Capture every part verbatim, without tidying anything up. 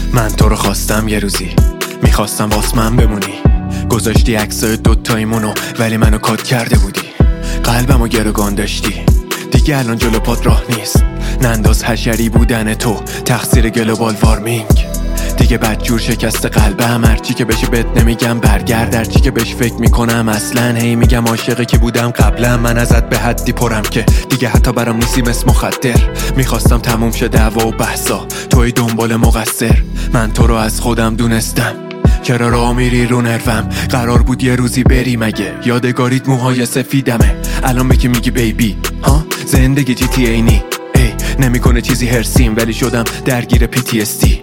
من تو رو خواستم یه روزی، میخواستم باس من بمونی. گذاشتی عکسای دوتاییمونو ولی منو کات کرده بودی. قلبمو گروگان داشتی، دیگه الان جلو پات راه نیست. ننداز حشری بودن تو تقصیر گلوبال وارمینگ. دیگه بدجور شکست قلبم، هرچی که بشه بهت نمیگم برگرد، هرچی که بهش فکر میکنم اصلا هی میگم عاشقی که بودم قبلا. من ازت به حدی پرم که دیگه حتی برام نیستی مثل مخدر. میخواستم تموم شه دعوا و بحثا، توی دنبال مقصر. من تو رو از خودم دونستم، چرا راه میری رو نروم؟ قرار بود یه روزی بری مگه؟ یادگاریت موهای سفیدمه، الان به که میگی بیبی ها؟ زندگی جی تی اینی ای نمیکنه چیزی هرسیم، ولی شدم درگیر پی تی اس دی.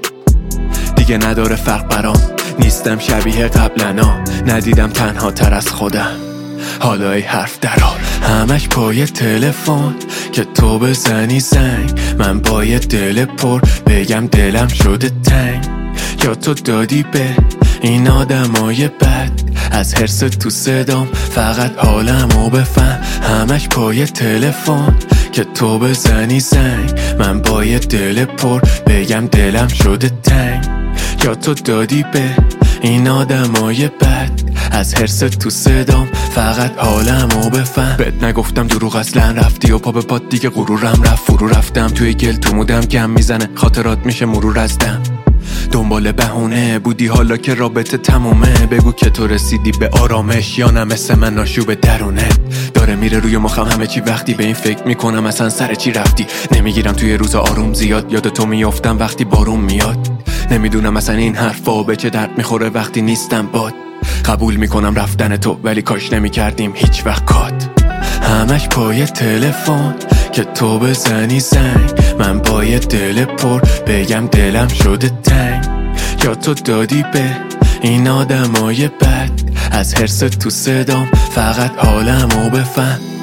دیگه نداره فرق برام، نیستم شبیه قبلنا، ندیدم تنها تر از خودم. حالا ای حرف درار همش پای تلفن که تو بزنی زنگ، من با یه دل پر بگم دلم شده تنگ. یا تو دادی به این آدمای بد، از حرص تو صدام فقط حالمو بفهم. همش پای تلفن که تو بزنی زنگ، من با یه دل پر بگم دلم شده تنگ. یا تو دادی به این آدمای بد، از حرص تو صدام فقط حالمو بفهم. بهت نگفتم دروغ اصلا، رفتی و پا به پات دیگه غرورم رفت فرو. رفتم توی گل تو مودم کم میزنه، خاطرات میشه مرور از دم. دنبال بهونه بودی حالا که رابطه تمومه، بگو که تو رسیدی به آرامش یا نه مثل من ناشوب درونه. داره میره روی مخم همه چی، وقتی به این فکر میکنم اصلا سر چی رفتی. نمیگیرم توی روزا آروم زیاد، یاد تو میافتم وقتی بارون میاد. نمیدونم اصلا این حرفا به چه درد میخوره وقتی نیستم باد. قبول میکنم رفتن تو ولی کاش نمیکردیم هیچ وقت کات. همش پای تلفن که تو بزنی زنگ، من با یه دل پر بگم دلم شده تنگ. یا تو دادی به این آدمای بد، از حرص تو صدام فقط حالمو بفهم.